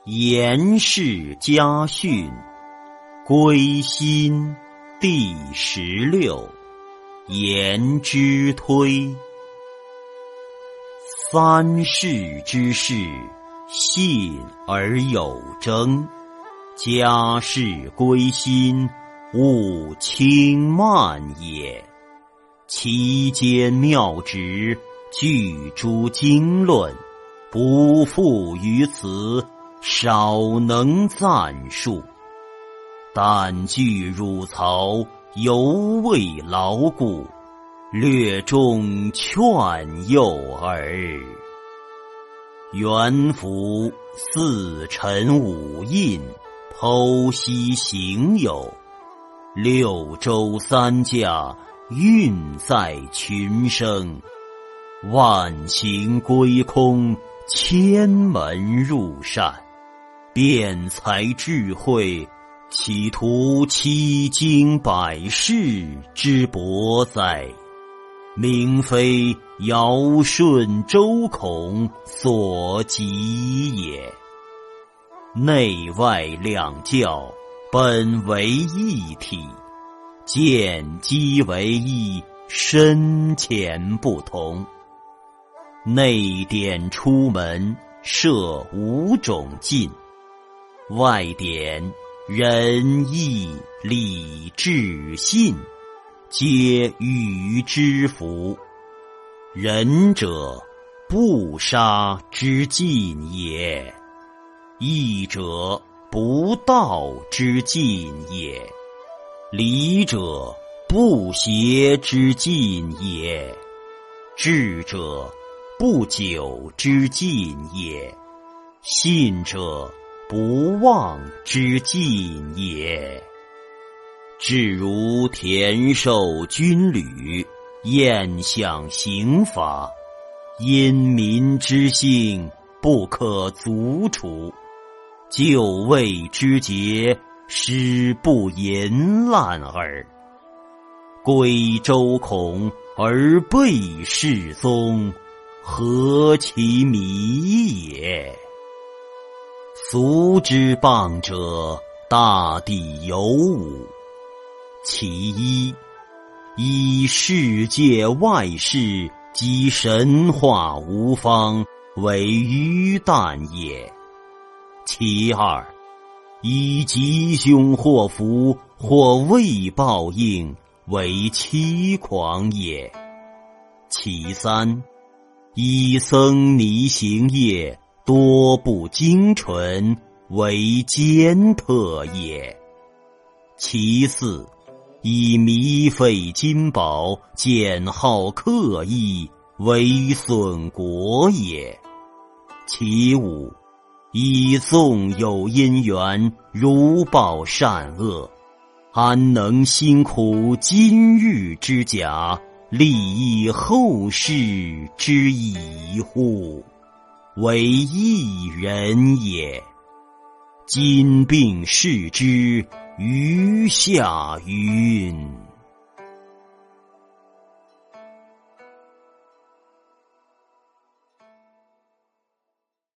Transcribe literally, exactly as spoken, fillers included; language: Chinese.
颜氏家训，归心第十六。颜之推。三世之事，信而有征。家事归心，勿轻慢也。其间妙直，具诸经论，不复于此，少能赞述。但据汝曹，犹未牢固，略中劝诱耳。元符四臣五印，剖析行有。六州三驾，运在群生。万行归空，千门入善。辩才智慧，企图七经百世之博哉！明非尧舜周孔所及也。内外两教，本为一体，见机为一，深浅不同。内典出门，设五种禁；外典仁义礼智信，皆与之符。仁者，不杀之禁也；义者，不盗之禁也；礼者，不邪之禁也；智者，不久之禁也；信者，不忘之禁也。至如田寿军旅，宴享刑罚，因民之性，不可足除。就位之节，使不淫滥耳。归周孔而背世宗，何其迷也！俗之谤者，大抵有五。其一，以世界外事及神话无方为愚诞也。其二，以吉凶祸福或未报应为欺狂也。其三，以僧尼行业多不精纯为奸特也。其四，以糜费金宝，减耗刻意为损国也。其五，以纵有因缘，如报善恶，安能辛苦今日之甲，利益后世之宜乎？为一人也。今并视之，余下云。